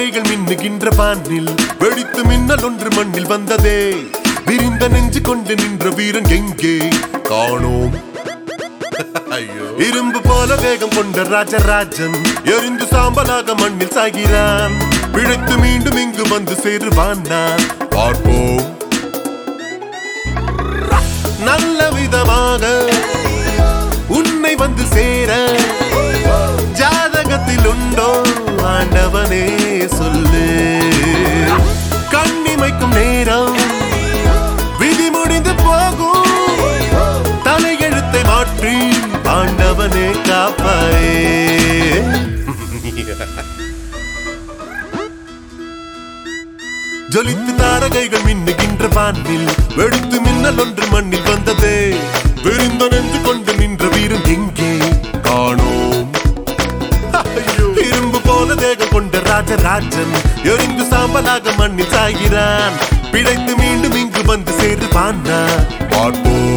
தாரகைகள் மின்னுகின்ற வானில் வெடித்து மின்னல் ஒன்று மண்ணில் வந்ததே. விரிந்த நெஞ்சு கொண்டு நின்ற வீரன் எங்கே காணோம். இரும்பு போல வேகம் கொண்ட ராஜராஜன் எரிந்து சாம்பலாக மண்ணில் சாகிறான். பிழைத்து மீண்டும் இங்கு வந்து சேருவான் நான் பார்ப்போம். நல்ல விதமாக உன்னை வந்து சேர ஜாதகத்தில் உண்டோ ஆண்டவனே சொல்லு. கண்ணிமைக்கும் நேரம் விதி முடிந்து போகும். தலையெழுத்தை மாற்றி ஆண்டவனே காப்பாயே. ஜொலித்து தாரகைகள் மின்னுகின்ற வானில் வெடித்து மின்னல் ஒன்று மண்ணில் வந்ததே. விரிந்த நெஞ்சு கொண்டு நின்ற வீரன் எங்கே காணோம். இரும்பு போல தேகம் கொண்ட ராஜராஜன் எரிந்து சாம்பலாக மண்ணில் சாகிறான். பிழைத்து மீண்டும் இங்கு வந்து சேருவான் பார்ப்போம்.